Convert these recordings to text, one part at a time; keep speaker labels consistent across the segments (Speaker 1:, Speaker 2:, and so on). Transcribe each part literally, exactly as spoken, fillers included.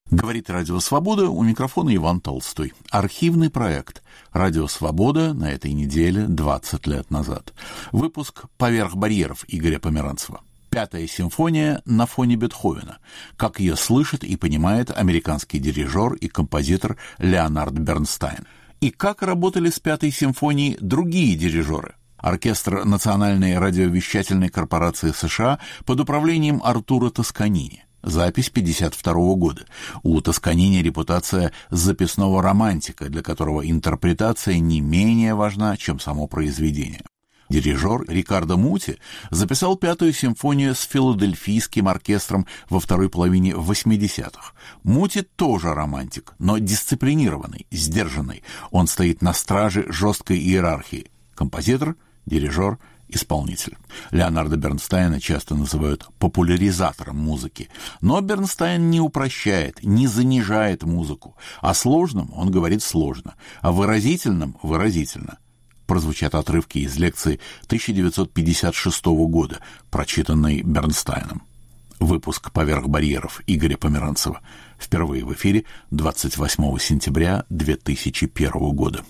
Speaker 1: Говорит Радио Свобода, у микрофона Иван Толстой. Архивный проект Радио Свобода на этой неделе двадцать лет назад. Выпуск «Поверх барьеров» Игоря Померанцева. Пятая симфония на фоне Бетховена. Как ее слышит и понимает американский дирижер и композитор Леонард Бернстайн. И как работали с Пятой симфонией другие дирижеры. Оркестр Национальной радиовещательной корпорации США под управлением Артуро Тосканини. Запись пятьдесят второго года. У Тосканини репутация записного романтика, для которого интерпретация не менее важна, чем само произведение. Дирижер Рикардо Мути записал Пятую симфонию с филадельфийским оркестром во второй половине восьмидесятых. Мути тоже романтик, но дисциплинированный, сдержанный. Он стоит на страже жесткой иерархии. Композитор, дирижер, исполнитель. Леонарда Бернстайна часто называют популяризатором музыки. Но Бернстайн не упрощает, не занижает музыку. О сложном он говорит сложно, о выразительном – выразительно. Прозвучат отрывки из лекции тысяча девятьсот пятьдесят шестого года, прочитанной Бернстайном. Выпуск «Поверх барьеров» Игоря Померанцева. Впервые в эфире двадцать восьмого сентября две тысячи первого года.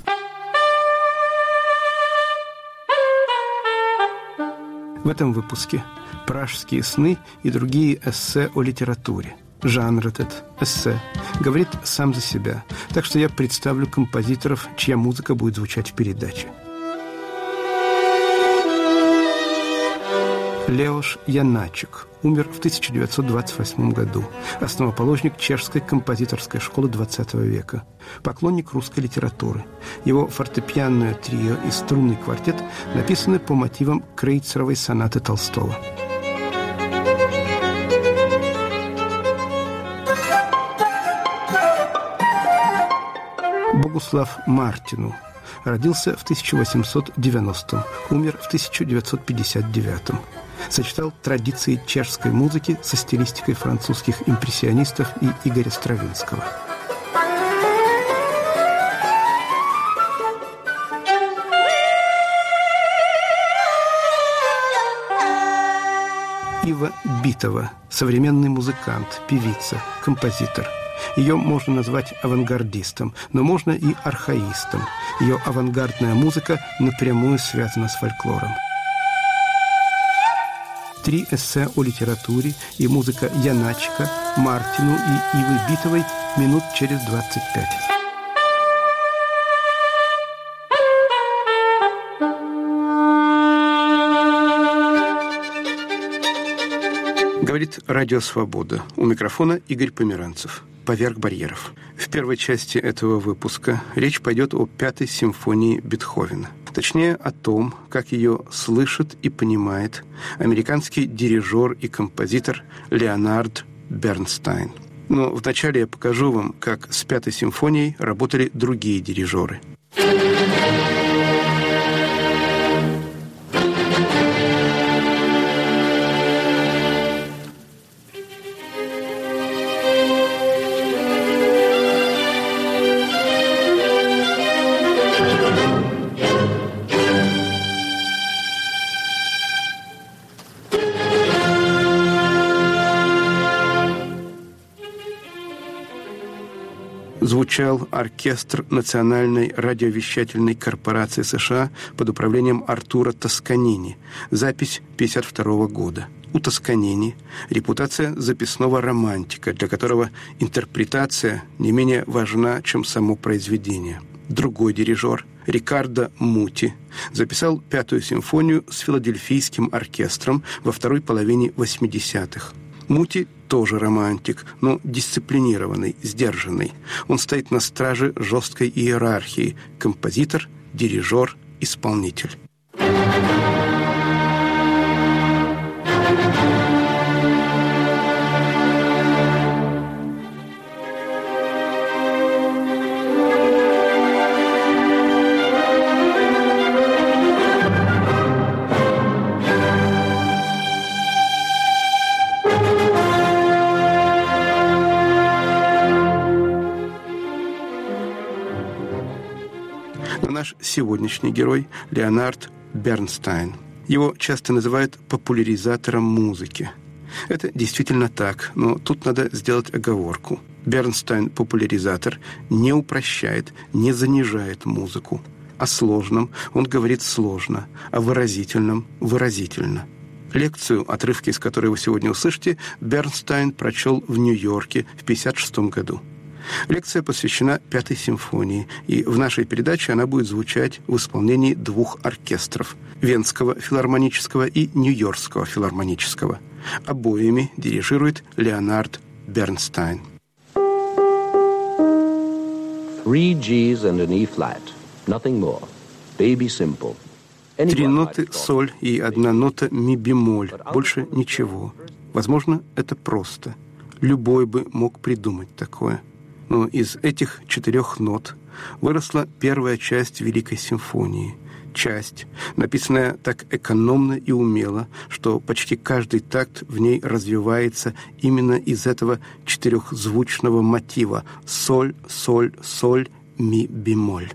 Speaker 2: В этом выпуске «Пражские сны» и другие эссе о литературе. Жанр этот, эссе, говорит сам за себя, так что я представлю композиторов, чья музыка будет звучать в передаче. Леош Яначек умер в тысяча девятьсот двадцать восьмом году, основоположник чешской композиторской школы двадцатого века, поклонник русской литературы. Его фортепианное трио и струнный квартет написаны по мотивам Крейцеровой сонаты Толстого. Богуслав Мартину родился в тысяча восемьсот девяностом, умер в тысяча девятьсот пятьдесят девятом. Сочетал традиции чешской музыки со стилистикой французских импрессионистов и Игоря Стравинского. Ива Битова, современный музыкант, певица, композитор. Ее можно назвать авангардистом, но можно и архаистом. Ее авангардная музыка напрямую связана с фольклором. Три эссе о литературе и музыка Яначка, Мартину и Ивы Битовой минут через двадцать пять. Говорит Радио Свобода. У микрофона Игорь Померанцев. «Поверх барьеров». В первой части этого выпуска речь пойдет о Пятой симфонии Бетховена. Точнее, о том, как ее слышит и понимает американский дирижер и композитор Леонард Бернстайн. Но вначале я покажу вам, как с Пятой симфонией работали другие дирижеры. Звучал оркестр Национальной радиовещательной корпорации США под управлением Артуро Тосканини. Запись пятьдесят второго года. У Тосканини репутация записного романтика, для которого интерпретация не менее важна, чем само произведение. Другой дирижер, Рикардо Мути, записал Пятую симфонию с филадельфийским оркестром во второй половине восьмидесятых. Мути тоже романтик, но дисциплинированный, сдержанный. Он стоит на страже жесткой иерархии – композитор, дирижер, исполнитель. Наш сегодняшний герой Леонард Бернстайн. Его часто называют популяризатором музыки. Это действительно так, но тут надо сделать оговорку. Бернстайн, популяризатор, не упрощает, не занижает музыку. О сложном он говорит сложно, о выразительном – выразительно. Лекцию, отрывки из которой вы сегодня услышите, Бернстайн прочел в Нью-Йорке в пятьдесят шестом году. Лекция посвящена Пятой симфонии, и в нашей передаче она будет звучать в исполнении двух оркестров – Венского филармонического и Нью-Йоркского филармонического. Обоими дирижирует Леонард Бернстайн.
Speaker 3: Three G's and an E flat, nothing more. Baby simple.
Speaker 2: Три ноты соль и одна нота ми бемоль, больше ничего. Возможно, это просто. Любой бы мог придумать такое. Но из этих четырех нот выросла первая часть Великой симфонии. Часть, написанная так экономно и умело, что почти каждый такт в ней развивается именно из этого четырехзвучного мотива соль, соль, соль, ми бемоль.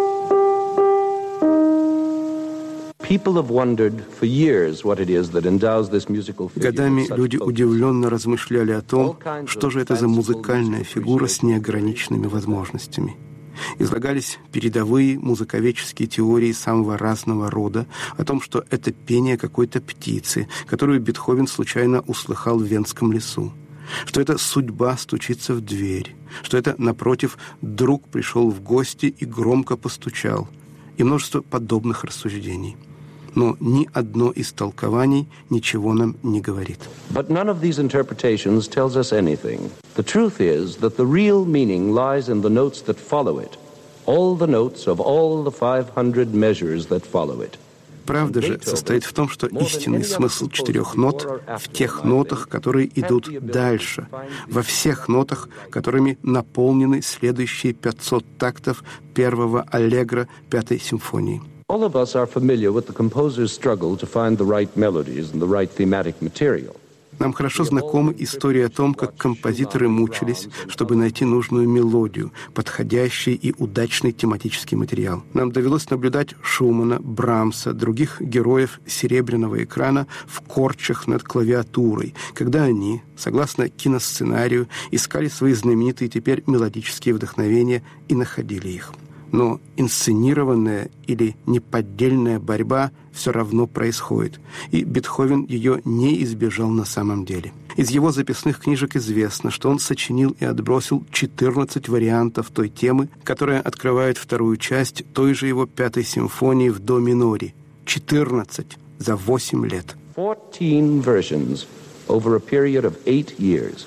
Speaker 2: Годами люди удивленно размышляли о том, что же это за музыкальная фигура с неограниченными возможностями. Излагались передовые музыковедческие теории самого разного рода о том, что это пение какой-то птицы, которую Бетховен случайно услыхал в Венском лесу, что это судьба стучится в дверь, что это, напротив, друг пришел в гости и громко постучал, и множество подобных рассуждений. Но ни одно из толкований ничего нам не говорит.
Speaker 3: But none of these interpretations tells us anything. The truth is that the real meaning lies in the notes that follow it. All the notes of all the five hundred measures that follow it.
Speaker 2: Правда же состоит в том, что истинный смысл четырех нот в тех нотах, которые идут дальше, во всех нотах, которыми наполнены следующие пятьсот тактов первого аллегро Пятой симфонии.
Speaker 3: All of us are familiar with the composer's struggle to find the right melodies and the right thematic material.
Speaker 2: Нам хорошо знакома история о том, как композиторы мучились, чтобы найти нужную мелодию, подходящий и удачный тематический материал. Нам довелось наблюдать Шумана, Брамса, других героев серебряного экрана в корчах над клавиатурой, когда они, согласно киносценарию, искали свои знаменитые теперь мелодические вдохновения и находили их. Но инсценированная или неподдельная борьба все равно происходит, и Бетховен ее не избежал на самом деле. Из его записных книжек известно, что он сочинил и отбросил четырнадцать вариантов той темы, которая открывает вторую часть той же его Пятой симфонии в до миноре. четырнадцать за восемь лет.
Speaker 3: fourteen versions over a period of eight years.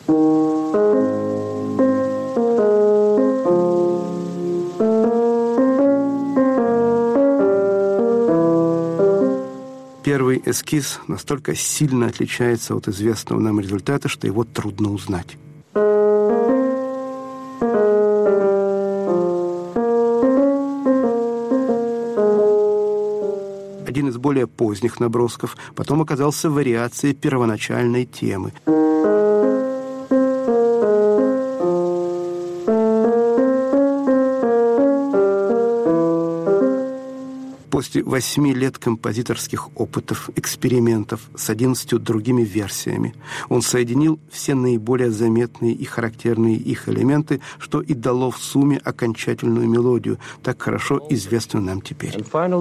Speaker 2: Первый эскиз настолько сильно отличается от известного нам результата, что его трудно узнать. Один из более поздних набросков потом оказался вариацией первоначальной темы. После восьми лет композиторских опытов, экспериментов с одиннадцатью другими версиями он соединил все наиболее заметные и характерные их элементы, что и дало в сумме окончательную мелодию, так хорошо известную нам теперь.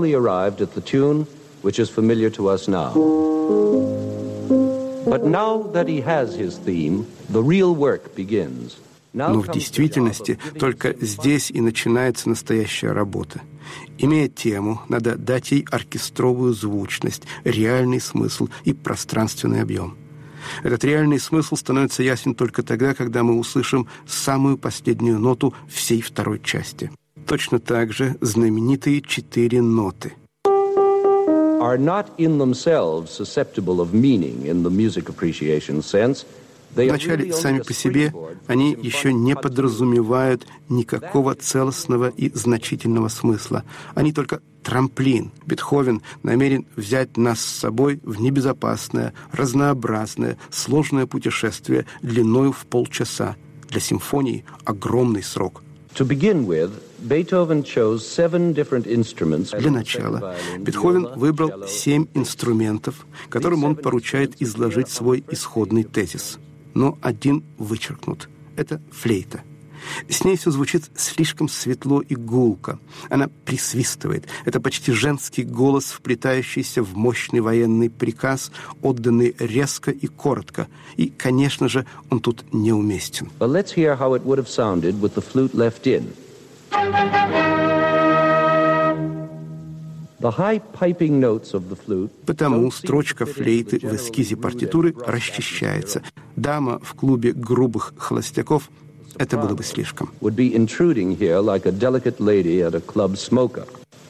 Speaker 2: Но в действительности только здесь и начинается настоящая работа. Имея тему, надо дать ей оркестровую звучность, реальный смысл и пространственный объем. Этот реальный смысл становится ясен только тогда, когда мы услышим самую последнюю ноту всей второй части. Точно так же знаменитые четыре ноты
Speaker 3: are not in themselves susceptible of meaning in the music appreciation sense.
Speaker 2: Вначале сами по себе они еще не подразумевают никакого целостного и значительного смысла. Они только трамплин. Бетховен намерен взять нас с собой в небезопасное, разнообразное, сложное путешествие длиною в полчаса. Для симфонии огромный срок.
Speaker 3: To begin with, Beethoven chose seven different instruments.
Speaker 2: Для начала Бетховен выбрал семь инструментов, которым он поручает изложить свой исходный тезис. Но один вычеркнут. Это флейта. С ней все звучит слишком светло и гулко. Она присвистывает. Это почти женский голос, вплетающийся в мощный военный приказ, отданный резко и коротко. И, конечно же, он тут неуместен.
Speaker 3: But let's hear how it would have sounded with the flute left in. The high piping notes of the flute.
Speaker 2: Потому строчка флейты в эскизе партитуры расчищается. Дама в клубе грубых холостяков — это было бы слишком.
Speaker 3: Would be intruding here like a delicate lady at a club smoker.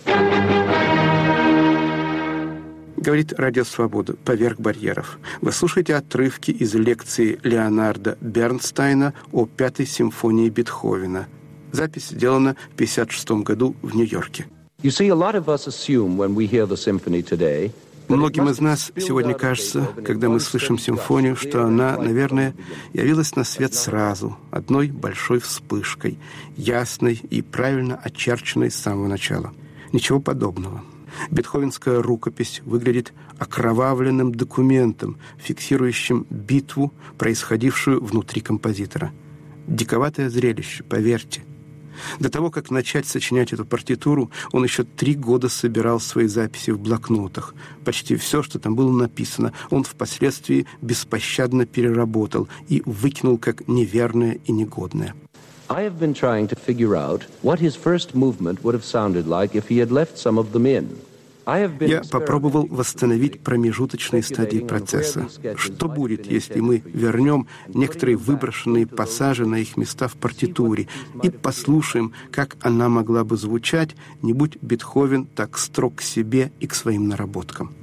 Speaker 2: Говорит Радио Свобода «Поверх барьеров». Вы слушаете отрывки из лекции Леонарда Бернстайна о Пятой симфонии Бетховена. Запись сделана в пятьдесят шестом году в Нью-Йорке.
Speaker 3: You see, a lot of us assume when we hear the symphony today.
Speaker 2: Многим из нас сегодня кажется, когда мы слышим симфонию, что она, наверное, явилась на свет сразу, одной большой вспышкой, ясной и правильно очерченной с самого начала. Ничего подобного. Бетховенская рукопись выглядит окровавленным документом, фиксирующим битву, происходившую внутри композитора. Диковатое зрелище, поверьте. До того, как начать сочинять эту партитуру, он еще три года собирал свои записи в блокнотах. Почти все, что там было написано, он впоследствии беспощадно переработал и выкинул как неверное и негодное.
Speaker 3: I have been trying to figure out what his first movement would have sounded like if he had left some of them in.
Speaker 2: Я попробовал восстановить промежуточные стадии процесса. Что будет, если мы вернем некоторые выброшенные пассажи на их места в партитуре и послушаем, как она могла бы звучать, не будь Бетховен так строг к себе и к своим наработкам.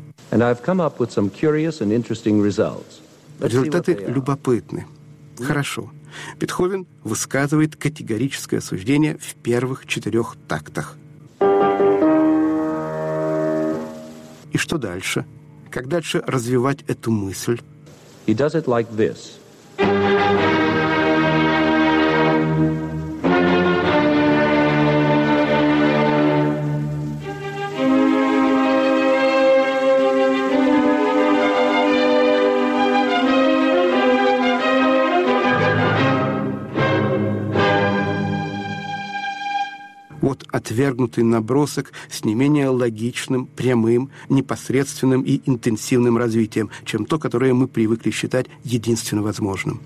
Speaker 2: Результаты любопытны. Хорошо. Бетховен высказывает категорическое осуждение в первых четырех тактах. И что дальше? Как дальше развивать эту мысль?
Speaker 3: He does it like this.
Speaker 2: Вот отвергнутый набросок с не менее логичным, прямым, непосредственным и интенсивным развитием, чем то, которое мы привыкли считать единственно возможным.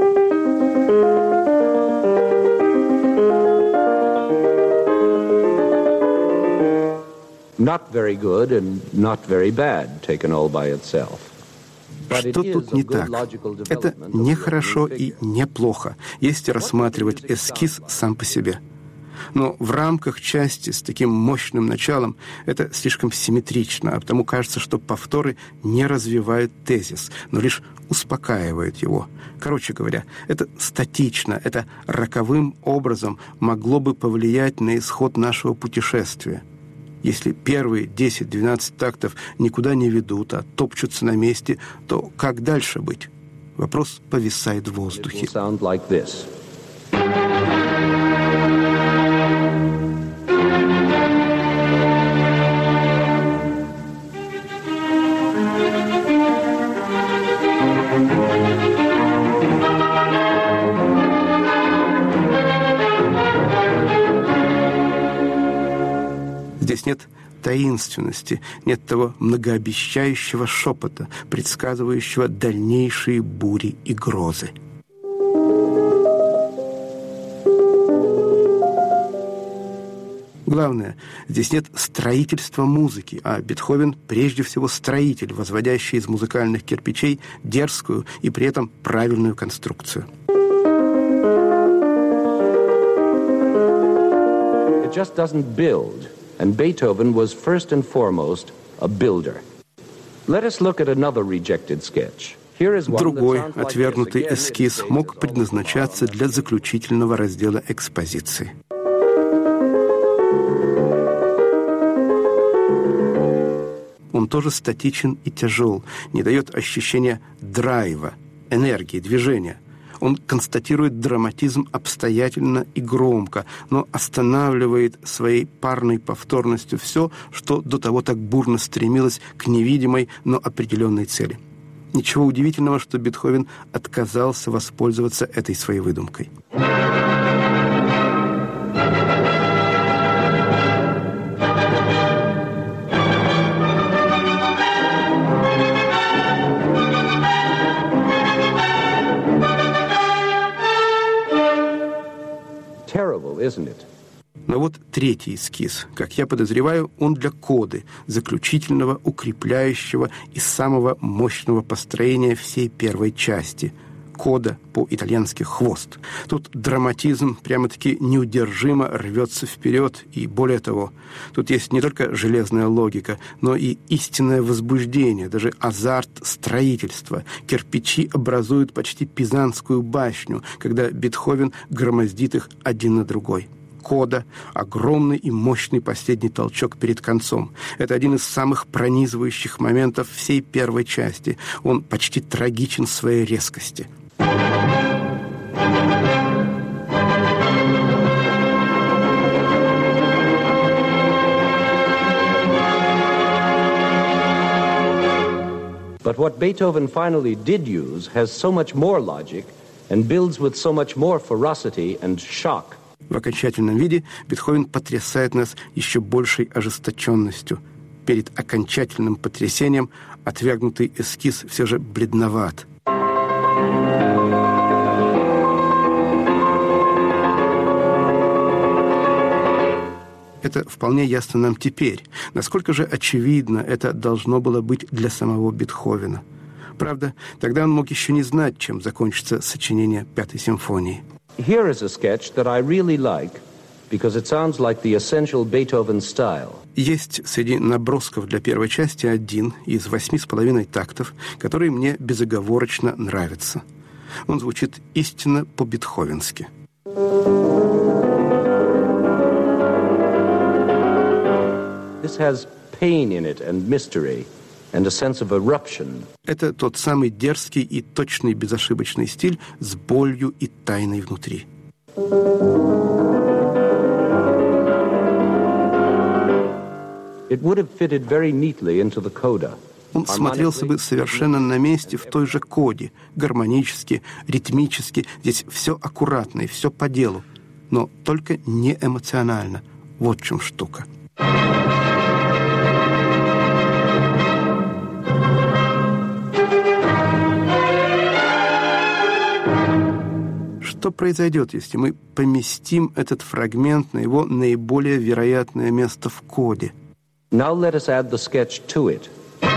Speaker 3: Not very good and not very bad, taken all by itself.
Speaker 2: Что тут не так? Это не хорошо и не плохо, если рассматривать эскиз сам по себе. Но в рамках части с таким мощным началом это слишком симметрично, а потому кажется, что повторы не развивают тезис, но лишь успокаивают его. Короче говоря, это статично, это роковым образом могло бы повлиять на исход нашего путешествия. Если первые десять-двенадцать тактов никуда не ведут, а топчутся на месте, то как дальше быть? Вопрос повисает в воздухе. Здесь нет таинственности, нет того многообещающего шепота, предсказывающего дальнейшие бури и грозы. Главное, здесь нет строительства музыки, а Бетховен прежде всего строитель, возводящий из музыкальных кирпичей дерзкую и при этом правильную конструкцию.
Speaker 3: It just doesn't build. And Beethoven was first and foremost a builder. Let us look at another rejected sketch.
Speaker 2: Другой отвергнутый эскиз мог предназначаться для заключительного раздела экспозиции. Он тоже статичен и тяжел, не дает ощущения драйва, энергии, движения. Он констатирует драматизм обстоятельно и громко, но останавливает своей парной повторностью все, что до того так бурно стремилось к невидимой, но определенной цели. Ничего удивительного, что Бетховен отказался воспользоваться этой своей выдумкой.
Speaker 3: Terrible, isn't it?
Speaker 2: Но вот третий эскиз. Как я подозреваю, он для коды, заключительного, укрепляющего и самого мощного построения всей первой части. Кода, по-итальянски «хвост». Тут драматизм прямо-таки неудержимо рвется вперед, и более того, тут есть не только железная логика, но и истинное возбуждение, даже азарт строительства. Кирпичи образуют почти пизанскую башню, когда Бетховен громоздит их один на другой. Кода — огромный и мощный последний толчок перед концом. Это один из самых пронизывающих моментов всей первой части. Он почти трагичен в своей резкости.
Speaker 3: But what Beethoven finally did use has so much more logic and builds with so much more ferocity and shock.
Speaker 2: В окончательном виде Бетховен потрясает нас еще большей ожесточенностью. Перед окончательным потрясением отвергнутый эскиз все же бледноват. Это вполне ясно нам теперь. Насколько же очевидно это должно было быть для самого Бетховена. Правда, тогда он мог еще не знать, чем закончится сочинение Пятой симфонии.
Speaker 3: Here is a sketch that I really like because it sounds like the essential Beethoven style.
Speaker 2: Есть среди набросков для первой части один из восьми с половиной тактов, который мне безоговорочно нравится. Он звучит истинно по-бетховенски.
Speaker 3: This has pain in it and mystery and a sense of eruption.
Speaker 2: Это тот самый дерзкий и точный безошибочный стиль с болью и тайной внутри.
Speaker 3: It would have fitted very neatly into the coda.
Speaker 2: Он смотрелся бы совершенно на месте в той же коде, гармонически, ритмически. Здесь все аккуратно и все по делу, но только не эмоционально. Вот в чем штука. Что произойдет, если мы поместим этот фрагмент на его наиболее вероятное место в коде?
Speaker 3: Now let us add the sketch to it.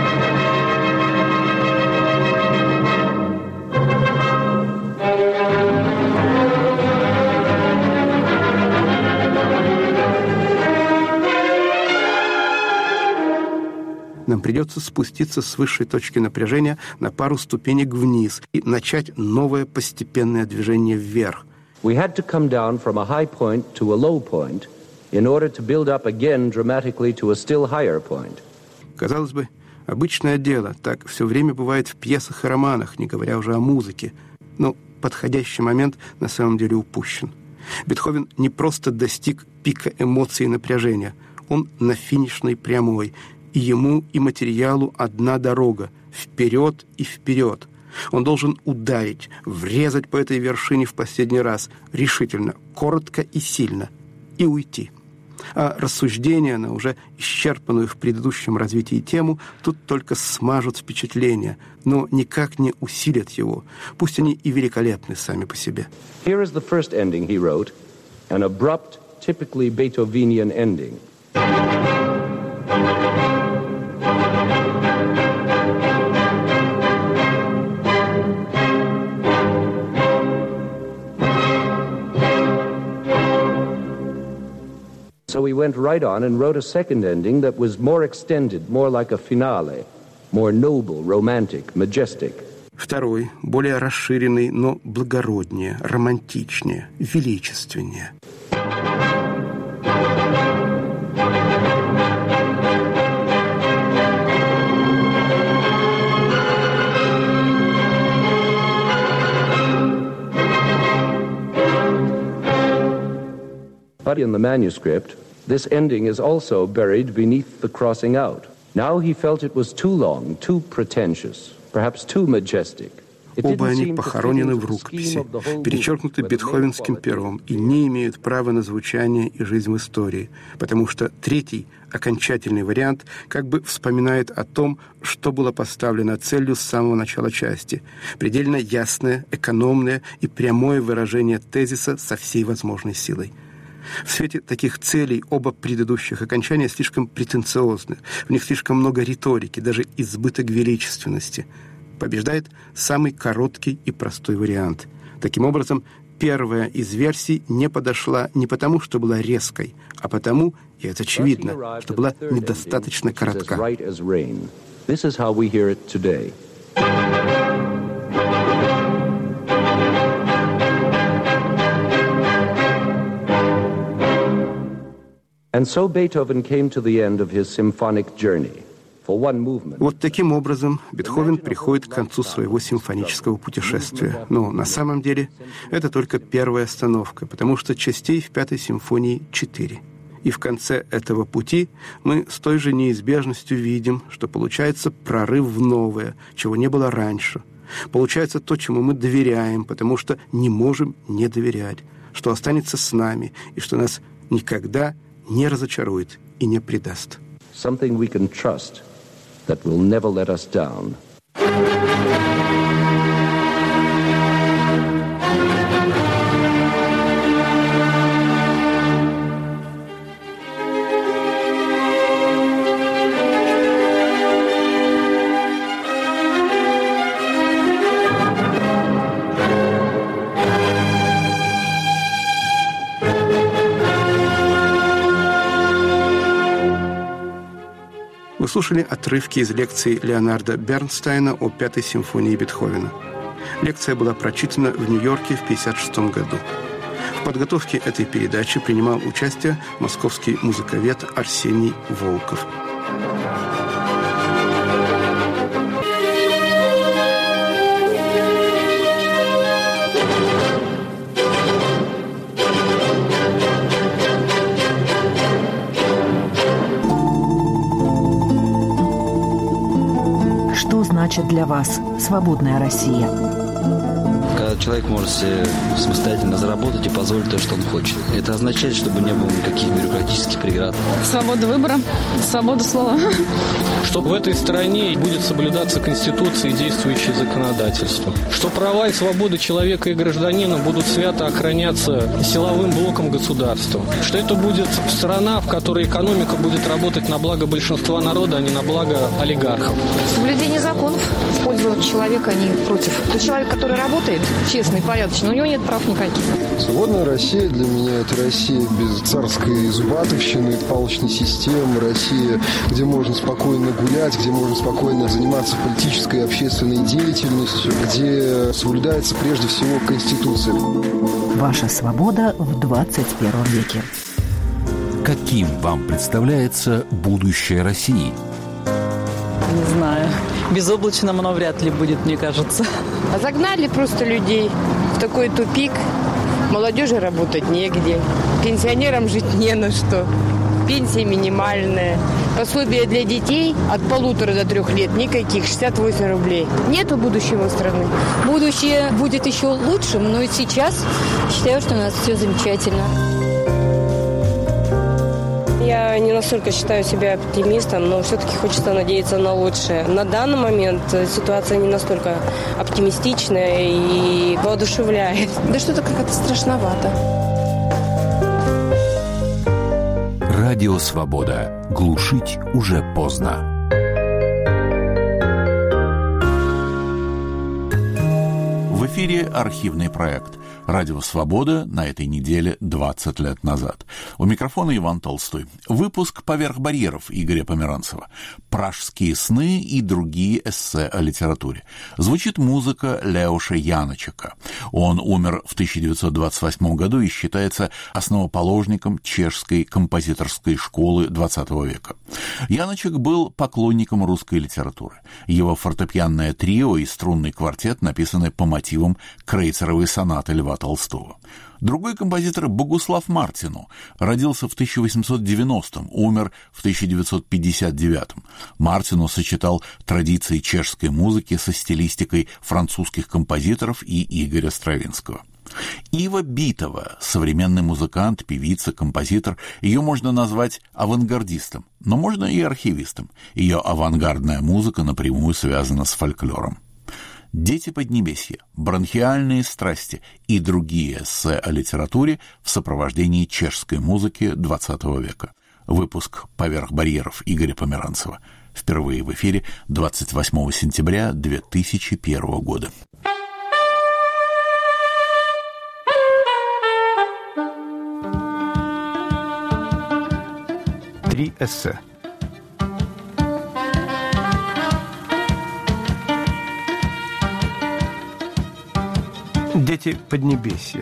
Speaker 2: Нам придется спуститься с высшей точки напряжения на пару ступенек вниз и начать новое постепенное движение вверх.
Speaker 3: We had to come down from a high point to a low point in order to build up again dramatically to a still higher point.
Speaker 2: Казалось бы, обычное дело, так все время бывает в пьесах и романах, не говоря уже о музыке. Но подходящий момент на самом деле упущен. Бетховен не просто достиг пика эмоций и напряжения, он на финишной прямой. И ему, и материалу одна дорога – вперед и вперед. Он должен ударить, врезать по этой вершине в последний раз, решительно, коротко и сильно, и уйти. А рассуждения на уже исчерпанную в предыдущем развитии тему тут только смажут впечатление, но никак не усилят его, пусть они и великолепны сами по себе.
Speaker 3: Here is the first ending he wrote, an abrupt, typically Beethovenian ending. So we went right on and wrote a second ending that was more extended, more like a finale, more noble, romantic, majestic.
Speaker 2: Второй, более расширенный, но благороднее, романтичнее, величественнее.
Speaker 3: But in the manuscript, this ending is also buried beneath the crossing out. Now he felt it was too long, too pretentious, perhaps too majestic.
Speaker 2: Оба они похоронены в рукописи, перечеркнуты бетховенским пером и не имеют права на звучание и жизнь в истории, потому что третий, окончательный вариант, как бы вспоминает о том, что было поставлено целью с самого начала части, предельно ясное, экономное и прямое выражение тезиса со всей возможной силой. В свете таких целей оба предыдущих окончания слишком претенциозны, в них слишком много риторики, даже избыток величественности. Побеждает самый короткий и простой вариант. Таким образом, первая из версий не подошла не потому, что была резкой, а потому, и это очевидно, что была недостаточно коротка.
Speaker 3: And so Beethoven came to the end of his symphonic journey.
Speaker 2: Вот таким образом Бетховен приходит к концу своего симфонического путешествия. Но на самом деле это только первая остановка, потому что частей в Пятой симфонии четыре. И в конце этого пути мы с той же неизбежностью видим, что получается прорыв в новое, чего не было раньше. Получается то, чему мы доверяем, потому что не можем не доверять, что останется с нами и что нас никогда не разочарует и не предаст.
Speaker 3: Something we can trust that will never let us down.
Speaker 2: Вы слушали отрывки из лекции Леонарда Бернстайна о Пятой симфонии Бетховена. Лекция была прочитана в Нью-Йорке в тысяча девятьсот пятьдесят шестом году. В подготовке этой передачи принимал участие московский музыковед Арсений Волков.
Speaker 4: Что значит для вас свободная Россия?
Speaker 5: Когда человек может себе самостоятельно заработать и позволить то, что он хочет. Это означает, чтобы не было никаких бюрократических преград.
Speaker 6: Свобода выбора, свобода слова.
Speaker 7: Что в этой стране будет соблюдаться Конституция и действующее законодательство. Что права и свободы человека и гражданина будут свято охраняться силовым блоком государства. Что это будет страна, в которой экономика будет работать на благо большинства народа, а не на благо олигархов.
Speaker 6: Соблюдение законов в пользу человека, а не против. Тот человек, который работает, честный, порядочный, у него нет прав никаких.
Speaker 8: Свободная Россия для меня – это Россия без царской зубатовщины, палочной системы, Россия, где можно спокойно гулять, где можно спокойно заниматься политической и общественной деятельностью, где соблюдается прежде всего Конституция.
Speaker 4: Ваша свобода в двадцать первом веке.
Speaker 1: Каким вам представляется будущее России?
Speaker 9: Не знаю. Безоблачным оно вряд ли будет, мне кажется.
Speaker 10: А загнали просто людей в такой тупик. Молодежи работать негде. Пенсионерам жить не на что. Пенсия минимальная. Пособие для детей от полутора до трех лет никаких, шестьдесят восемь рублей. Нету будущего страны.
Speaker 11: Будущее будет еще лучшим, но и сейчас считаю, что у нас все замечательно.
Speaker 10: Я не настолько считаю себя оптимистом, но все-таки хочется надеяться на лучшее. На данный момент ситуация не настолько оптимистичная и воодушевляет.
Speaker 6: Да что-то как-то страшновато.
Speaker 1: Радио «Свобода». Глушить уже поздно. В эфире архивный проект «Радио Свобода» на этой неделе двадцать лет назад. У микрофона Иван Толстой. Выпуск «Поверх барьеров» Игоря Померанцева. «Пражские сны» и другие эссе о литературе. Звучит музыка Леоша Яночека. Он умер в тысяча девятьсот двадцать восьмом году и считается основоположником чешской композиторской школы двадцатого века. Яночек был поклонником русской литературы. Его фортепианное трио и струнный квартет написаны по мотивам крейцеровой сонаты Льва Толстого. Другой композитор Богуслав Мартину родился в тысяча восемьсот девяностом, умер в тысяча девятьсот пятьдесят девятом. Мартину сочетал традиции чешской музыки со стилистикой французских композиторов и Игоря Стравинского. Ива Битова, современный музыкант, певица, композитор. Ее можно назвать авангардистом, но можно и архивистом. Ее авангардная музыка напрямую связана с фольклором. «Дети Поднебесья», «Бронхиальные страсти» и другие эссе о литературе в сопровождении чешской музыки двадцатого века. Выпуск «Поверх барьеров» Игоря Померанцева. Впервые в эфире двадцать восьмого сентября две тысячи первого года.
Speaker 2: Три эссе. «Дети Поднебесья».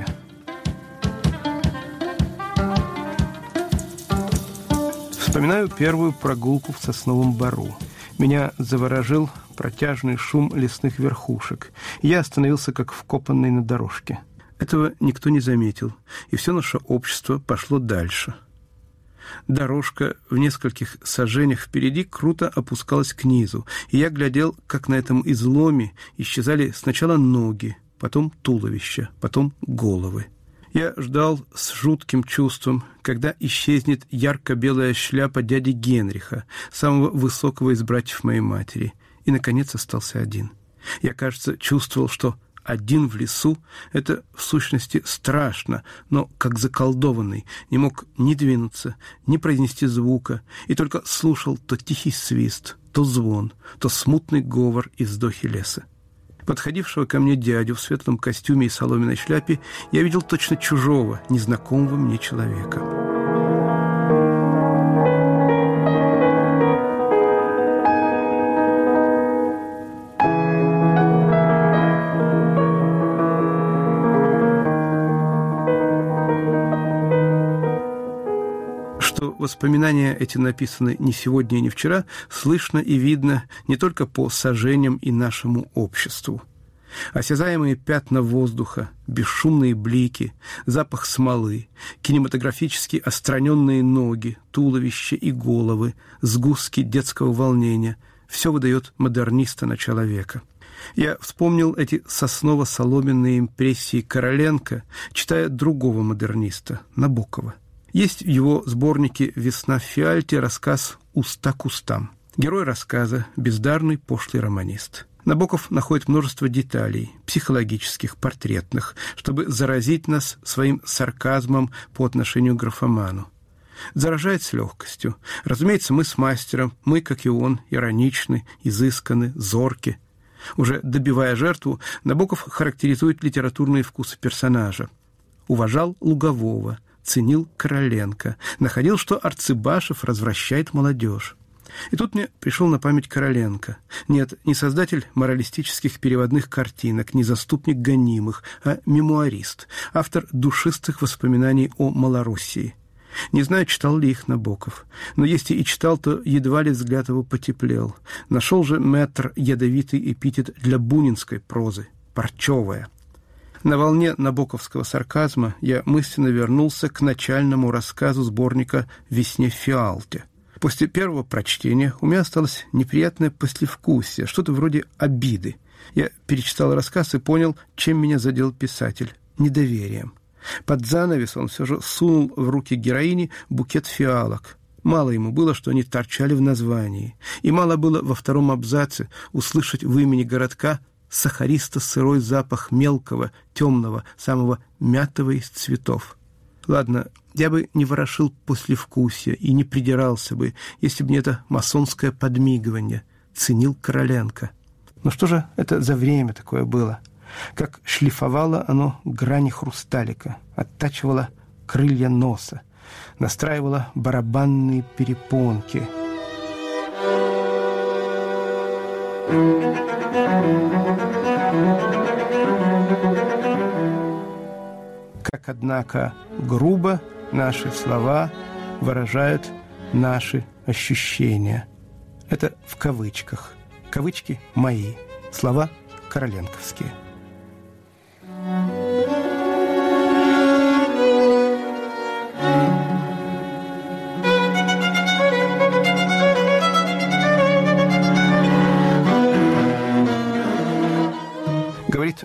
Speaker 2: Вспоминаю первую прогулку в сосновом бору. Меня заворожил протяжный шум лесных верхушек. Я остановился, как вкопанный на дорожке. Этого никто не заметил, и все наше общество пошло дальше. Дорожка в нескольких сажениях впереди круто опускалась к низу, и я глядел, как на этом изломе исчезали сначала ноги, потом туловища, потом головы. Я ждал с жутким чувством, когда исчезнет ярко-белая шляпа дяди Генриха, самого высокого из братьев моей матери, и, наконец, остался один. Я, кажется, чувствовал, что один в лесу — это, в сущности, страшно, но, как заколдованный, не мог ни двинуться, ни произнести звука, и только слушал то тихий свист, то звон, то смутный говор и вздохи леса. Подходившего ко мне дядю в светлом костюме и соломенной шляпе я видел точно чужого, незнакомого мне человека. Что воспоминания эти написаны не сегодня и не вчера, слышно и видно не только по сажениям и нашему обществу. Осязаемые пятна воздуха, бесшумные блики, запах смолы, кинематографически остраненные ноги, туловища и головы, сгустки детского волнения — все выдает модерниста начала века. Я вспомнил эти сосново-соломенные импрессии Короленко, читая другого модерниста, Набокова. Есть в его сборнике «Весна в Фиальте» рассказ «Уста к устам». Герой рассказа – бездарный пошлый романист. Набоков находит множество деталей, психологических, портретных, чтобы заразить нас своим сарказмом по отношению к графоману. Заражает с легкостью. Разумеется, мы с мастером, мы, как и он, ироничны, изысканы, зорки. Уже добивая жертву, Набоков характеризует литературные вкусы персонажа. Уважал Лугового, ценил Короленко, находил, что Арцыбашев развращает молодежь. И тут мне пришел на память Короленко. Нет, не создатель моралистических переводных картинок, не заступник гонимых, а мемуарист, автор душистых воспоминаний о Малороссии. Не знаю, читал ли их Набоков, но если и читал, то едва ли взгляд его потеплел. Нашел же мэтр ядовитый эпитет для бунинской прозы – парчевая. На волне набоковского сарказма я мысленно вернулся к начальному рассказу сборника «Весне в Фиалте». После первого прочтения у меня осталось неприятное послевкусие, что-то вроде обиды. Я перечитал рассказ и понял, чем меня задел писатель – недоверием. Под занавес он все же сунул в руки героини букет фиалок. Мало ему было, что они торчали в названии. И мало было во втором абзаце услышать в имени городка сахаристо-сырой запах мелкого, темного, самого мятого из цветов. Ладно, я бы не ворошил послевкусия и не придирался бы, если бы не это масонское подмигивание, ценил Короленко. Но что же это за время такое было? Как шлифовало оно грани хрусталика, оттачивало крылья носа, настраивало барабанные перепонки. Как, однако, грубо наши слова выражают наши ощущения. Это в кавычках. Кавычки мои, слова короленковские.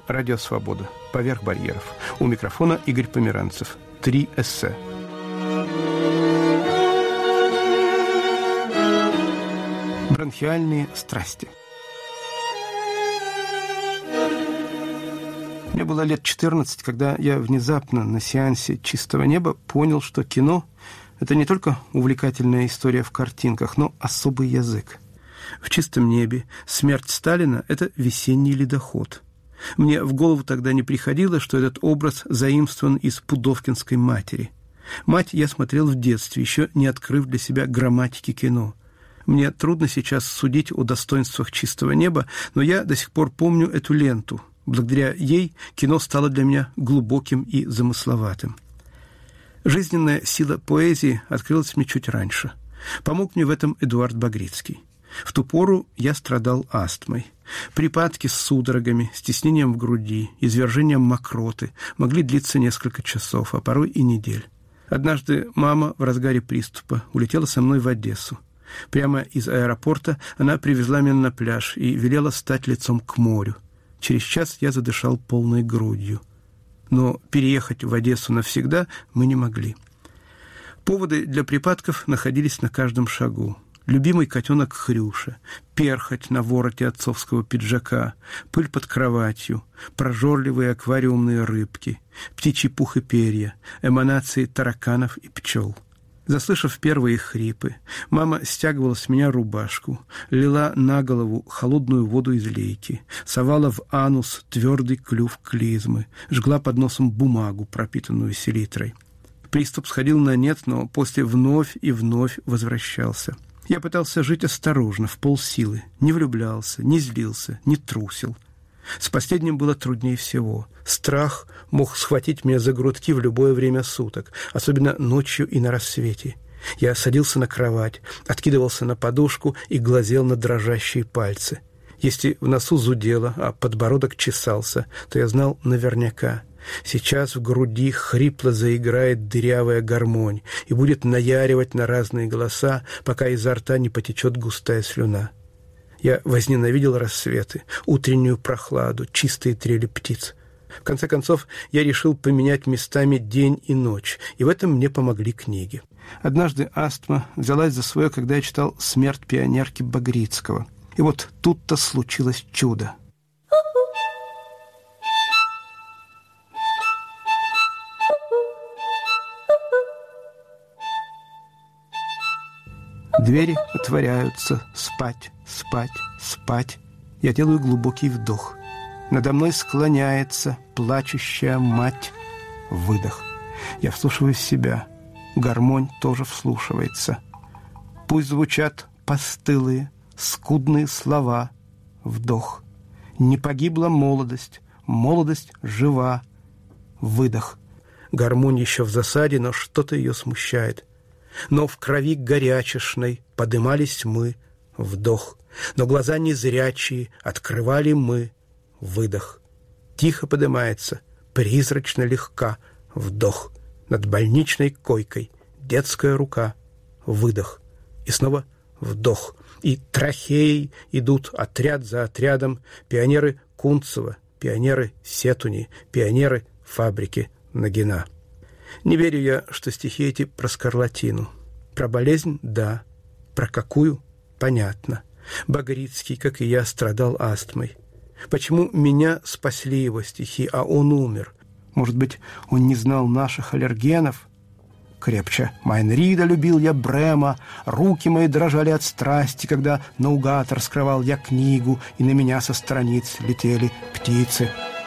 Speaker 2: «Радио Свобода. Поверх барьеров». У микрофона Игорь Померанцев. Три эссе. Бронхиальные страсти. Мне было лет четырнадцать, когда я внезапно на сеансе «Чистого неба» понял, что кино – это не только увлекательная история в картинках, но особый язык. В «Чистом небе» смерть Сталина – это весенний ледоход. Мне в голову тогда не приходило, что этот образ заимствован из «Пудовкинской матери». «Мать» я смотрел в детстве, еще не открыв для себя грамматики кино. Мне трудно сейчас судить о достоинствах «Чистого неба», но я до сих пор помню эту ленту. Благодаря ей кино стало для меня глубоким и замысловатым. Жизненная сила поэзии открылась мне чуть раньше. Помог мне в этом Эдуард Багрицкий. В ту пору я страдал астмой. Припадки с судорогами, стеснением в груди, извержением мокроты могли длиться несколько часов, а порой и недель. Однажды мама в разгаре приступа улетела со мной в Одессу. Прямо из аэропорта она привезла меня на пляж и велела стать лицом к морю. Через час я задышал полной грудью. Но переехать в Одессу навсегда мы не могли. Поводы для припадков находились на каждом шагу. Любимый котенок Хрюша, перхоть на вороте отцовского пиджака, пыль под кроватью, прожорливые аквариумные рыбки, птичий пух и перья, эманации тараканов и пчел. Заслышав первые хрипы, мама стягивала с меня рубашку, лила на голову холодную воду из лейки, совала в анус твердый клюв клизмы, жгла под носом бумагу, пропитанную селитрой. Приступ сходил на нет, но после вновь и вновь возвращался. Я пытался жить осторожно, в полсилы, не влюблялся, не злился, не трусил. С последним было труднее всего. Страх мог схватить меня за грудки в любое время суток, особенно ночью и на рассвете. Я садился на кровать, откидывался на подушку и глазел на дрожащие пальцы. Если в носу зудело, а подбородок чесался, то я знал наверняка. Сейчас в груди хрипло заиграет дырявая гармонь и будет наяривать на разные голоса, пока изо рта не потечет густая слюна. Я возненавидел рассветы, утреннюю прохладу, чистые трели птиц. В конце концов, я решил поменять местами день и ночь, и в этом мне помогли книги. Однажды астма взялась за свое, когда я читал «Смерть пионерки» Багрицкого. И вот тут-то случилось чудо. Двери отворяются. Спать, спать, спать. Я делаю глубокий вдох. Надо мной склоняется плачущая мать. Выдох. Я вслушиваюсь в себя. Гармонь тоже вслушивается. Пусть звучат постылые, скудные слова. Вдох. Не погибла молодость. Молодость жива. Выдох. Гармонь еще в засаде, но что-то ее смущает. Но в крови горячешной подымались мы. Вдох. Но глаза незрячие открывали мы. Выдох. Тихо подымается, призрачно легка. Вдох. Над больничной койкой детская рука. Выдох. И снова вдох. И трахеей идут отряд за отрядом пионеры Кунцева, пионеры Сетуни, пионеры фабрики Нагина. Не верю я, что стихи эти про скарлатину. Про болезнь – да. Про какую – понятно. Багрицкий, как и я, страдал астмой. Почему меня спасли его стихи, а он умер? Может быть, он не знал наших аллергенов? Крепче. Майнрида любил я Брема, руки мои дрожали от страсти, когда наугад раскрывал я книгу, и на меня со страниц летели птицы.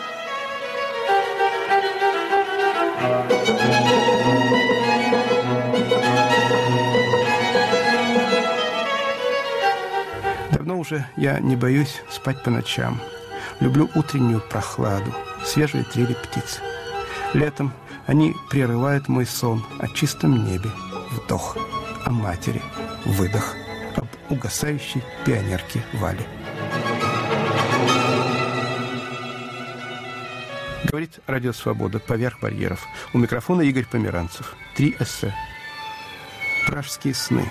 Speaker 2: Давно уже я не боюсь спать по ночам. Люблю утреннюю прохладу, свежие трели птиц. Летом они прерывают мой сон о чистом небе. Вдох. О матери. Выдох. Об угасающей пионерке Вале. Говорит Радио Свобода. Поверх барьеров. У микрофона Игорь Померанцев. Три эссе. Пражские сны.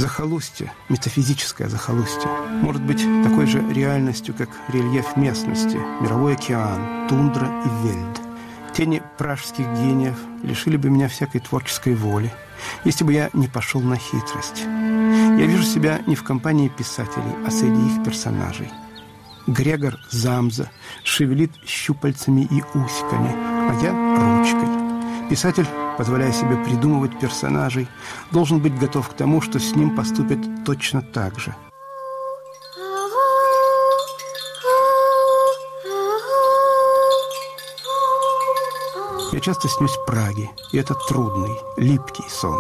Speaker 2: Захолустье, метафизическое захолустье, может быть такой же реальностью, как рельеф местности, мировой океан, тундра и вельд. Тени пражских гениев лишили бы меня всякой творческой воли, если бы я не пошел на хитрость. Я вижу себя не в компании писателей, а среди их персонажей. Грегор Замза шевелит щупальцами и усиками, а я ручкой. Писатель, позволяя себе придумывать персонажей, должен быть готов к тому, что с ним поступят точно так же. Я часто снюсь в Праге, и это трудный, липкий сон.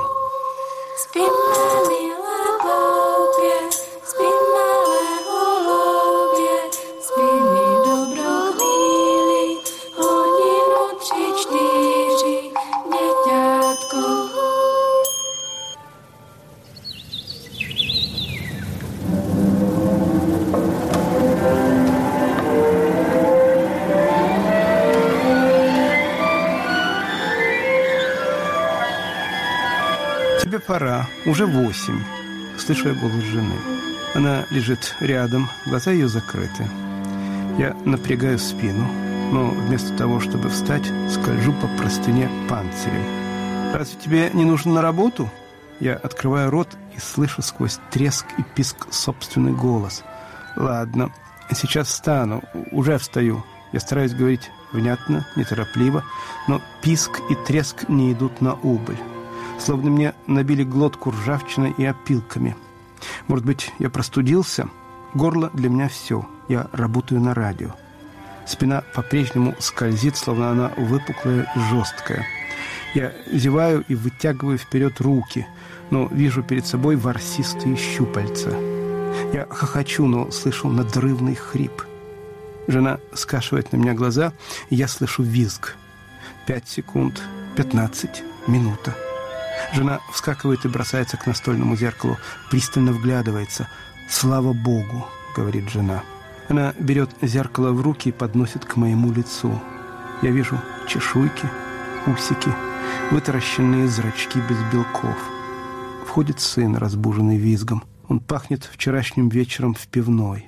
Speaker 2: «Тебе пора, уже восемь», — слышу я голос жены. Она лежит рядом, глаза ее закрыты. Я напрягаю спину, но вместо того, чтобы встать, скольжу по простыне панцирем. «Разве тебе не нужно на работу?» Я открываю рот и слышу сквозь треск и писк собственный голос. «Ладно, сейчас встану, уже встаю». Я стараюсь говорить внятно, неторопливо, но писк и треск не идут на убыль. Словно мне набили глотку ржавчиной и опилками. Может быть, я простудился? Горло для меня все. Я работаю на радио. Спина по-прежнему скользит, словно она выпуклая и жесткая. Я зеваю и вытягиваю вперед руки, но вижу перед собой ворсистые щупальца. Я хохочу, но слышу надрывный хрип. Жена скашивает на меня глаза, и я слышу визг. Пять секунд, пятнадцать, минута. Жена вскакивает и бросается к настольному зеркалу, пристально вглядывается. «Слава Богу!» — говорит жена. Она берет зеркало в руки и подносит к моему лицу. Я вижу чешуйки, усики, вытаращенные зрачки без белков. Входит сын, разбуженный визгом. Он пахнет вчерашним вечером в пивной.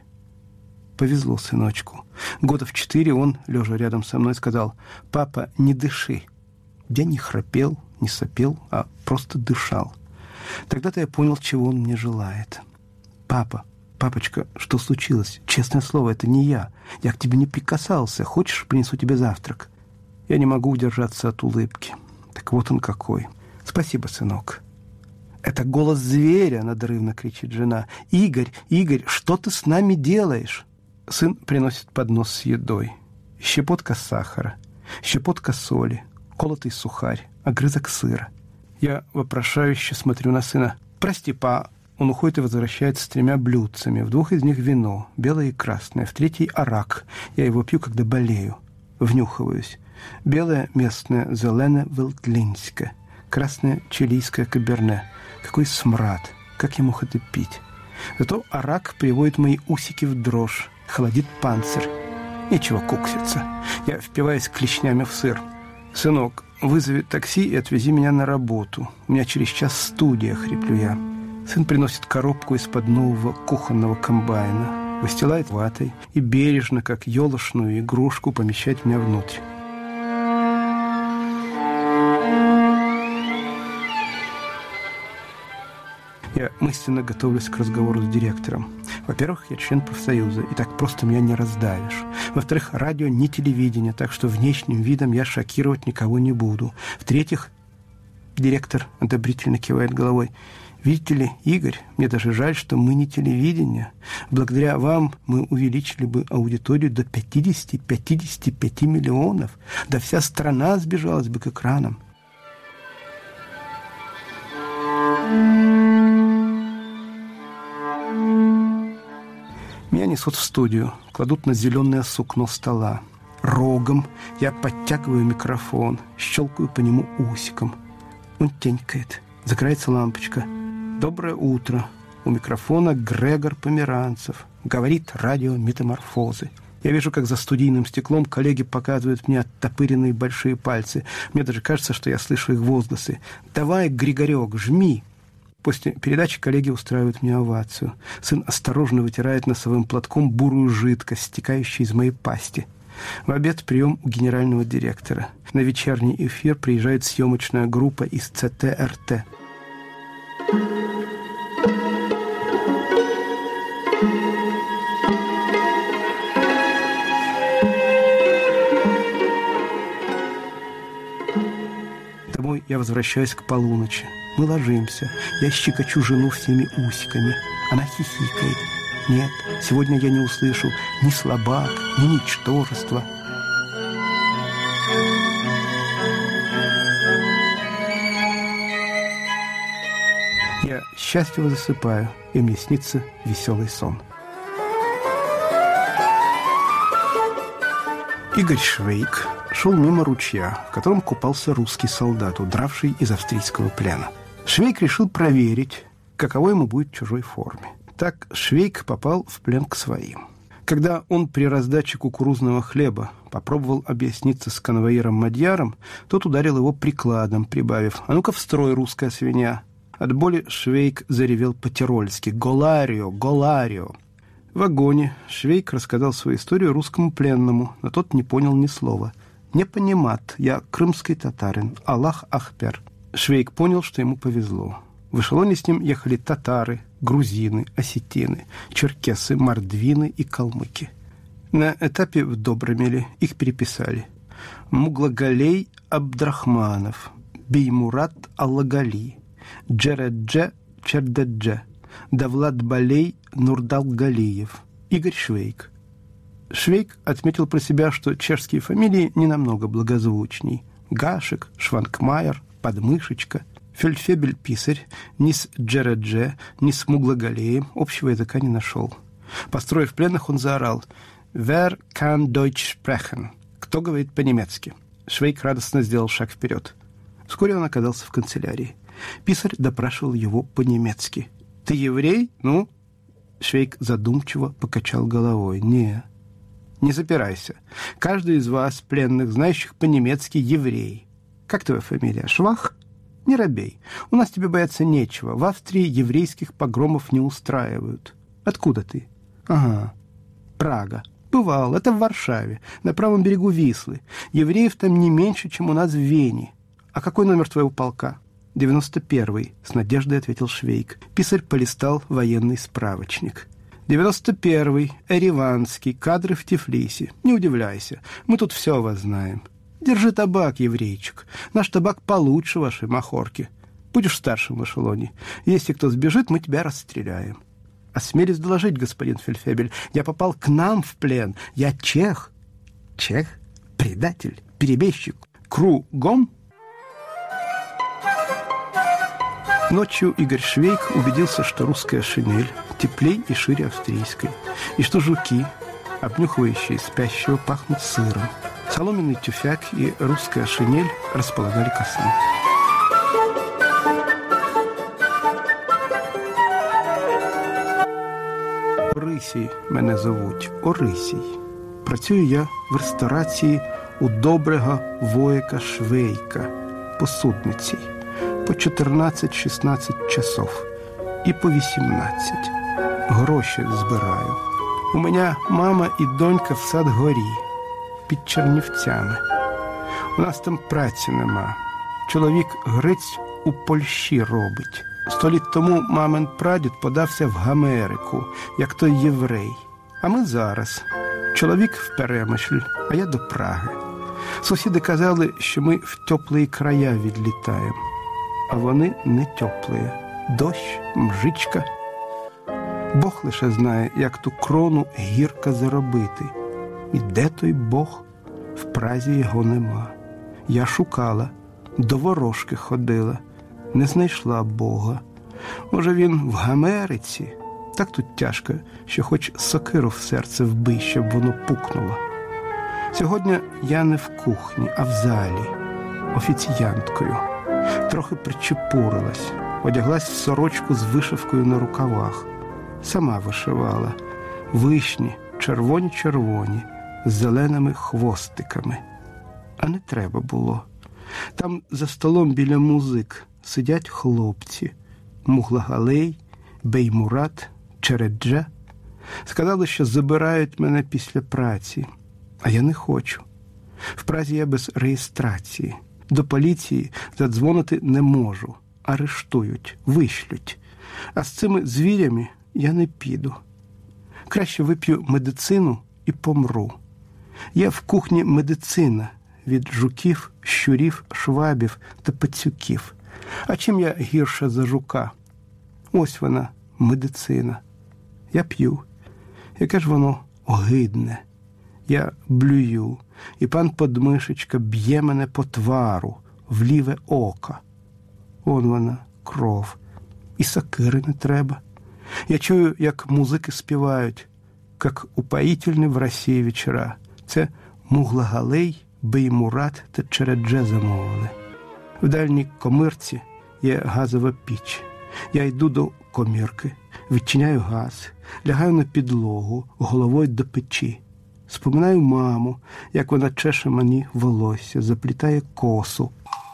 Speaker 2: Повезло сыночку. Года в четыре он, лежа рядом со мной, сказал: «Папа, не дыши». Я не храпел, не сопел, а просто дышал. Тогда-то я понял, чего он мне желает. «Папа, папочка, что случилось? Честное слово, это не я. Я к тебе не прикасался. Хочешь, принесу тебе завтрак?» Я не могу удержаться от улыбки. Так вот он какой. «Спасибо, сынок». «Это голос зверя!» — надрывно кричит жена. «Игорь, Игорь, что ты с нами делаешь?» Сын приносит поднос с едой. Щепотка сахара, щепотка соли, колотый сухарь, огрызок сыра. Я вопрошающе смотрю на сына. «Прости, па». Он уходит и возвращается с тремя блюдцами. В двух из них вино, белое и красное. В третьей арак. Я его пью, когда болею. Внюхиваюсь. Белое местное зелене велтлинське. Красное чилийское каберне. Какой смрад. Как я мог это пить? Зато арак приводит мои усики в дрожь. Холодит панцирь. Нечего кукситься. Я впиваюсь клешнями в сыр. «Сынок, вызови такси и отвези меня на работу. У меня через час студия», — хриплю я. Сын приносит коробку из-под нового кухонного комбайна, выстилает ватой и бережно, как елошную игрушку, помещает меня внутрь. Я мысленно готовлюсь к разговору с директором. Во-первых, я член профсоюза, и так просто меня не раздавишь. Во-вторых, радио не телевидение, так что внешним видом я шокировать никого не буду. В-третьих, директор одобрительно кивает головой. «Видите ли, Игорь, мне даже жаль, что мы не телевидение. Благодаря вам мы увеличили бы аудиторию до пятьдесят-пятьдесят пять миллионов. Да вся страна сбежалась бы к экранам». Меня несут в студию, кладут на зеленое сукно стола. Рогом я подтягиваю микрофон, щелкаю по нему усиком. Он тенькает, загорается лампочка. «Доброе утро». У микрофона Грегор Померанцев. Говорит радио «Метаморфозы». Я вижу, как за студийным стеклом коллеги показывают мне оттопыренные большие пальцы. Мне даже кажется, что я слышу их возгласы. «Давай, Григорек, жми!» После передачи коллеги устраивают мне овацию. Сын осторожно вытирает носовым платком бурую жидкость, стекающую из моей пасти. В обед прием у генерального директора. На вечерний эфир приезжает съемочная группа из Цэ Тэ Эр Тэ. Домой я возвращаюсь к полуночи. Мы ложимся. Я щекочу жену всеми усиками. Она хихикает. Нет, сегодня я не услышу ни слабак, ни ничтожества. Я счастливо засыпаю, и мне снится веселый сон. Игорь Швейк шел мимо ручья, в котором купался русский солдат, удравший из австрийского плена. Швейк решил проверить, каково ему будет в чужой форме. Так Швейк попал в плен к своим. Когда он при раздаче кукурузного хлеба попробовал объясниться с конвоиром Мадьяром, тот ударил его прикладом, прибавив: «А ну-ка в строй, русская свинья!» От боли Швейк заревел по-тирольски: «Голарио! Голарио!» В вагоне Швейк рассказал свою историю русскому пленному, но тот не понял ни слова. «Не понимат, я крымский татарин, Аллах Ахпер». Швейк понял, что ему повезло. В эшелоне с ним ехали татары, грузины, осетины, черкесы, мордвины и калмыки. На этапе в Добромеле их переписали: Муглагалей Абдрахманов, Беймурат Аллагали, Джередже Чердедже, Давлат Балей Нурдалгалиев, Игорь Швейк. Швейк отметил про себя, что чешские фамилии не намного благозвучней: Гашек, Шванкмайер, Подмышечка. Фельдфебель-писарь ни с Джередже, ни с Муглагалеем общего языка не нашел. Построив пленных, он заорал: «Wer kann Deutsch sprechen?» «Кто говорит по-немецки?» Швейк радостно сделал шаг вперед. Вскоре он оказался в канцелярии. Писарь допрашивал его по-немецки. «Ты еврей? Ну?» Швейк задумчиво покачал головой. «Не, не запирайся. Каждый из вас, пленных, знающих по-немецки, еврей. Как твоя фамилия? Швах? Не робей. У нас тебе бояться нечего. В Австрии еврейских погромов не устраивают. Откуда ты?» «Ага, Прага. Бывал. Это в Варшаве, на правом берегу Вислы. Евреев там не меньше, чем у нас в Вене. А какой номер твоего полка?» «девяносто первый», — с надеждой ответил Швейк. Писарь полистал военный справочник. «девяносто первый, Эреванский, кадры в Тифлисе. Не удивляйся, мы тут все о вас знаем. Держи табак, еврейчик. Наш табак получше вашей махорки. Будешь старшим в эшелоне. Если кто сбежит, мы тебя расстреляем». «Осмелюсь доложить, господин фельдфебель, я попал к нам в плен. Я чех». «Чех? Предатель? Перебежчик? Кругом?» Ночью Игорь Швейк убедился, что русская шинель теплей и шире австрийской, и что жуки, обнюхивающие спящего, пахнут сыром. Соломенный тюфяк и русская шинель располагали ко сну. Орисій мене звуть, Орисій. Працюю я в ресторації у доброго вояка Швейка, посудниці, по чотирнадцять-шістнадцять часов і по вісімнадцять. Гроші збираю. У мене мама і донька в Садгорі, під Чернівцями. У нас там праці нема. Чоловік Гриць у Польщі робить. Сто літ тому мамин прадід подався в Америку, як той єврей. А ми зараз. Чоловік в Перемишль, а я до Праги. Сусіди казали, що ми в теплі края відлітаємо. А вони не теплі. Дощ, мжичка. Бог лише знає, як ту крону гірко заробити. І де той Бог? В Празі його нема. Я шукала, до ворожки ходила, не знайшла Бога. Може, він в Америці? Так тут тяжко, що хоч сокиру в серце вбий, щоб воно пукнуло. Сьогодні я не в кухні, а в залі, офіціянткою. Трохи причепурилась, одяглась в сорочку з вишивкою на рукавах. Сама вишивала. Вишні, червоні-червоні, з зеленими хвостиками. А не треба було. Там за столом біля музик сидять хлопці. Муглагалей, Беймурат, Чередже. Сказали, що забирають мене після праці, а я не хочу. В Празі я без реєстрації. До поліції задзвонити не можу. Арештують, вишлють. А з цими звірями я не піду. Краще вип'ю медицину і помру. Я в кухні медицина від жуків, щурів, швабів та пацюків. А чим я гірша за жука? Ось вона, медицина. Я п'ю. Яке ж воно огидне. Я блюю, і пан Подмишечка б'є мене по твару, в ліве око. Он вона, кров. І сокири не треба. Я чую, як музики співають, як упоїтельні в Росії вечора. Це Муглагалей, Беймурат та Чередже замовили. В дальній комірці є газова піч. Я йду до комірки, відчиняю газ, лягаю на підлогу, головою до печі. Споминаю маму, як вона чеше мені волосся, заплітає косу.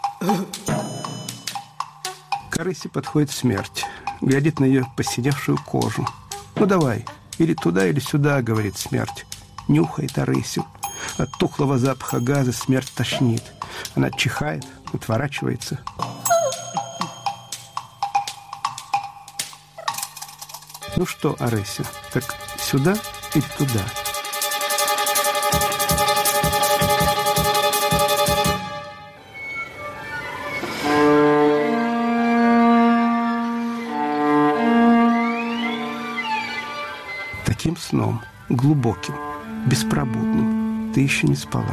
Speaker 2: К Арысе подходит смерть, глядит на ее посиневшую кожу. «Ну давай, или туда, или сюда», — говорит смерть. Нюхает Арысю. От тухлого запаха газа смерть тошнит. Она чихает, отворачивается. «Ну что, Арыся, так сюда или туда?» Таким сном, глубоким, беспробудным, ты еще не спала.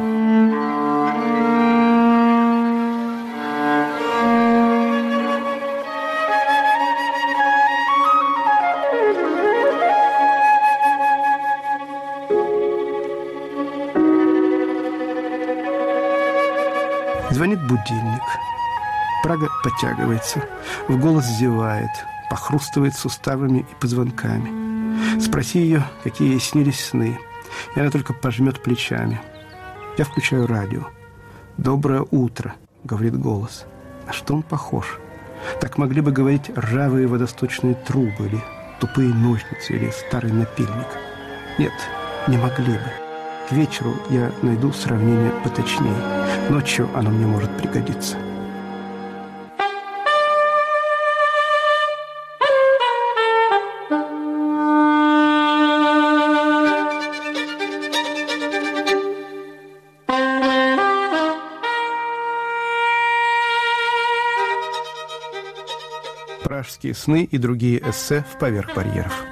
Speaker 2: Звонит будильник. Прага подтягивается, в голос зевает, похрустывает суставами и позвонками. Спроси ее, какие ей снились сны, и она только пожмет плечами. Я включаю радио. «Доброе утро», — говорит голос. На что он похож? Так могли бы говорить ржавые водосточные трубы, или тупые ножницы, или старый напильник. Нет, не могли бы. К вечеру я найду сравнение поточнее. Ночью оно мне может пригодиться. «Пражские сны» и другие эссе в «Поверх барьеров».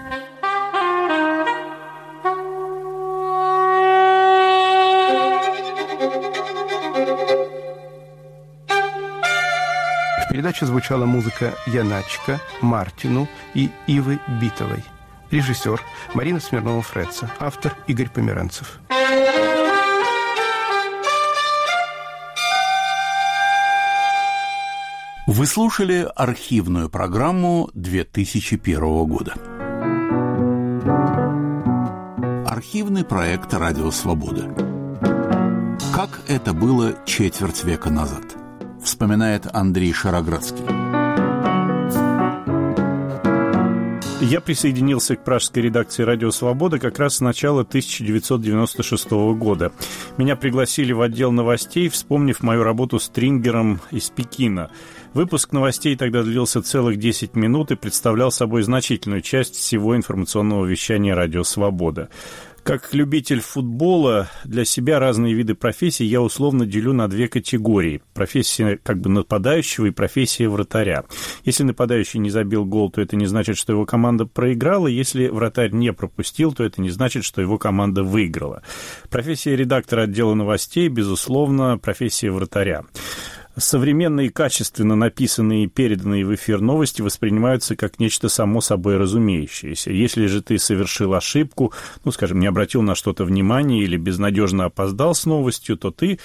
Speaker 2: В передаче звучала музыка Яначка, Мартину и Ивы Битовой. Режиссер Марина Смирнова-Фреца. Автор Игорь Померанцев.
Speaker 1: Вы слушали архивную программу две тысячи первого года. Архивный проект «Радио Свобода». Как это было четверть века назад, вспоминает Андрей Шароградский.
Speaker 12: Я присоединился к пражской редакции «Радио Свобода» как раз с начала тысяча девятьсот девяносто шестого года. Меня пригласили в отдел новостей, вспомнив мою работу с Трингером из Пекина. Выпуск новостей тогда длился целых десять минут и представлял собой значительную часть всего информационного вещания «Радио Свобода». Как любитель футбола, для себя разные виды профессий я условно делю на две категории. Профессия как бы нападающего и профессия вратаря. Если нападающий не забил гол, то это не значит, что его команда проиграла. Если вратарь не пропустил, то это не значит, что его команда выиграла. Профессия редактора отдела новостей, безусловно, профессия вратаря. Современные, качественно написанные и переданные в эфир новости воспринимаются как нечто само собой разумеющееся. Если же ты совершил ошибку, ну, скажем, не обратил на что-то внимания или безнадежно опоздал с новостью, то ты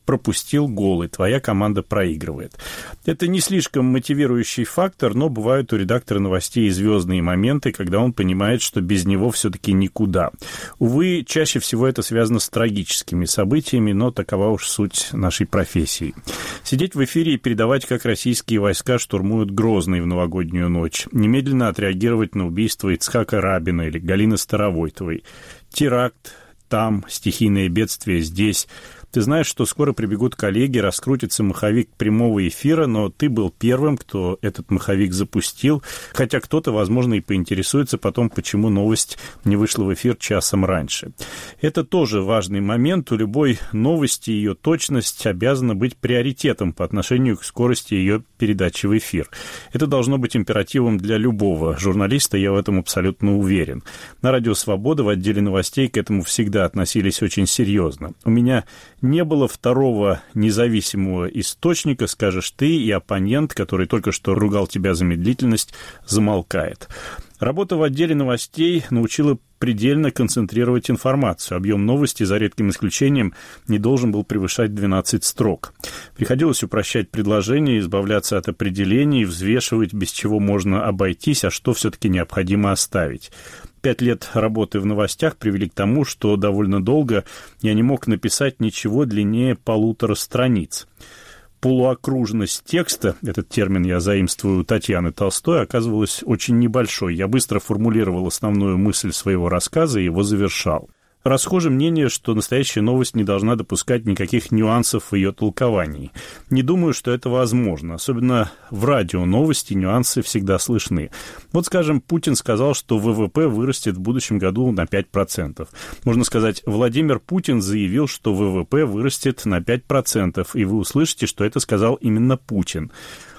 Speaker 12: пропустил гол, и твоя команда проигрывает. Это не слишком мотивирующий фактор, но бывают у редактора новостей и звездные моменты, когда он понимает, что без него все-таки никуда. Увы, чаще всего это связано с трагическими событиями, но такова уж суть нашей профессии. Сидеть в эфире и передавать, как российские войска штурмуют Грозный в новогоднюю ночь, немедленно отреагировать на убийство Ицхака Рабина или Галины Старовойтовой. Теракт там, стихийное бедствие здесь. Ты знаешь, что скоро прибегут коллеги, раскрутится маховик прямого эфира, но ты был первым, кто этот маховик запустил, хотя кто-то, возможно, и поинтересуется потом, почему новость не вышла в эфир часом раньше. Это тоже важный момент. У любой новости ее точность обязана быть приоритетом по отношению к скорости ее передачи в эфир. Это должно быть императивом для любого журналиста, я в этом абсолютно уверен. На Радио Свобода в отделе новостей к этому всегда относились очень серьезно. У меня не было второго независимого источника, скажешь ты, и оппонент, который только что ругал тебя за медлительность, замолкает. Работа в отделе новостей научила предельно концентрировать информацию. Объем новости, за редким исключением, не должен был превышать двенадцать строк. Приходилось упрощать предложения, избавляться от определений, взвешивать, без чего можно обойтись, а что все-таки необходимо оставить. Пять лет работы в новостях привели к тому, что довольно долго я не мог написать ничего длиннее полутора страниц. Полуокружность текста, этот термин я заимствую у Татьяны Толстой, оказывалась очень небольшой. Я быстро формулировал основную мысль своего рассказа и его завершал. Расхоже мнение, что настоящая новость не должна допускать никаких нюансов в ее толковании. Не думаю, что это возможно. Особенно в радио новости нюансы всегда слышны. Вот, скажем, Путин сказал, что ВВП вырастет в будущем году на пять процентов. Можно сказать, Владимир Путин заявил, что ВВП вырастет на пять процентов, и вы услышите, что это сказал именно Путин.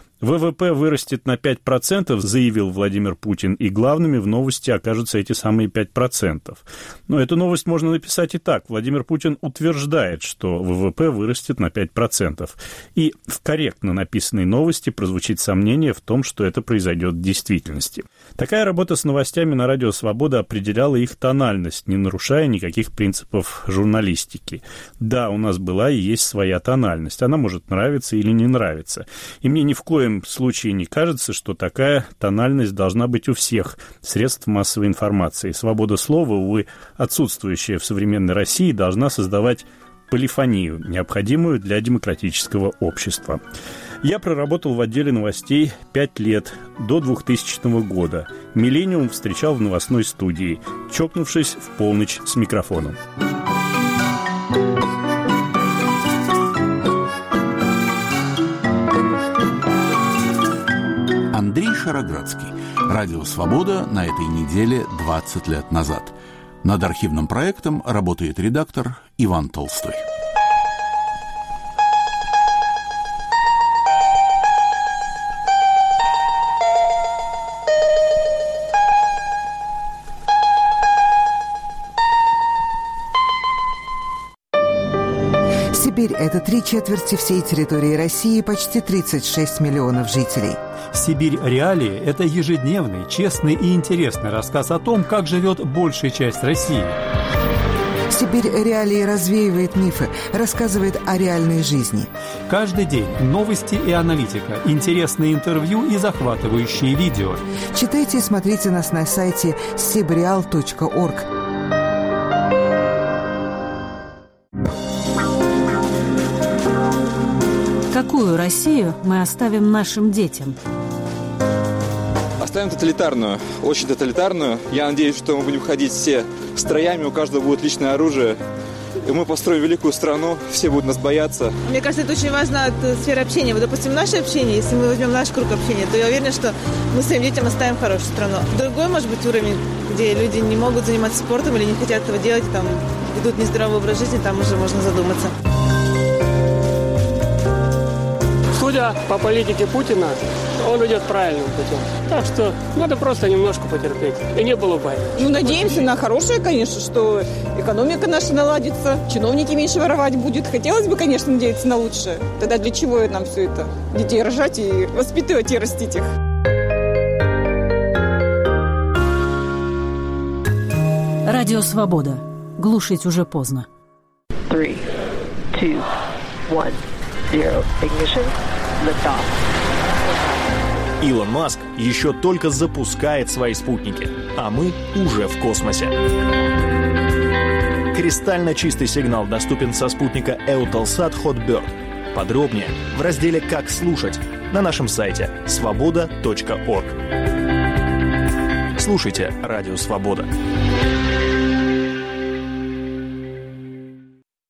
Speaker 12: ВВП вырастет на пять процентов, заявил Владимир Путин, и главными в новости окажутся эти самые пять процентов. Но эту новость можно написать и так. Владимир Путин утверждает, что ВВП вырастет на пять процентов. И в корректно написанной новости прозвучит сомнение в том, что это произойдет в действительности. Такая работа с новостями на Радио Свобода определяла их тональность, не нарушая никаких принципов журналистики. Да, у нас была и есть своя тональность. Она может нравиться или не нравиться. И мне ни в коем случае не кажется, что такая тональность должна быть у всех средств массовой информации. Свобода слова, увы, отсутствующая в современной России, должна создавать полифонию, необходимую для демократического общества. Я проработал в отделе новостей пять лет, до двухтысячного года. «Миллениум» встречал в новостной студии, чокнувшись в полночь с микрофоном.
Speaker 1: Андрей Шароградский. Радио «Свобода» на этой неделе двадцать лет назад. Над архивным проектом работает редактор Иван Толстой.
Speaker 13: Сибирь – это три четверти всей территории России, почти тридцать шесть миллионов жителей.
Speaker 14: «Сибирь. Реалии» – это ежедневный, честный и интересный рассказ о том, как живет большая часть России.
Speaker 13: «Сибирь. Реалии» развеивает мифы, рассказывает о реальной жизни.
Speaker 14: Каждый день новости и аналитика, интересные интервью и захватывающие видео.
Speaker 13: Читайте и смотрите нас на сайте сибреал точка орг.
Speaker 15: Какую Россию мы оставим нашим детям?
Speaker 16: Оставим тоталитарную, очень тоталитарную. Я надеюсь, что мы будем ходить все строями, у каждого будет личное оружие. И мы построим великую страну, все будут нас бояться.
Speaker 17: Мне кажется, это очень важно от сферы общения. Вот, допустим, наше общение, если мы возьмем наш круг общения, то я уверена, что мы своим детям оставим хорошую страну. Другой, может быть, уровень, где люди не могут заниматься спортом или не хотят этого делать, там ведут нездоровый образ жизни, там уже можно задуматься.
Speaker 18: Судя по политике Путина, он идет правильным путем. Так что надо просто немножко потерпеть. И не было бы.
Speaker 19: Ну, надеемся на хорошее, конечно, что экономика наша наладится, чиновники меньше воровать будут. Хотелось бы, конечно, надеяться на лучшее. Тогда для чего нам все это? Детей рожать и воспитывать и растить их.
Speaker 15: Радио «Свобода». Глушить уже поздно.
Speaker 20: Three, two, one, zero, ignition, liftoff.
Speaker 21: Илон Маск еще только запускает свои спутники, а мы уже в космосе. Кристально чистый сигнал доступен со спутника Eutelsat Hotbird. Подробнее в разделе «Как слушать» на нашем сайте свобода точка орг. Слушайте Радио Свобода.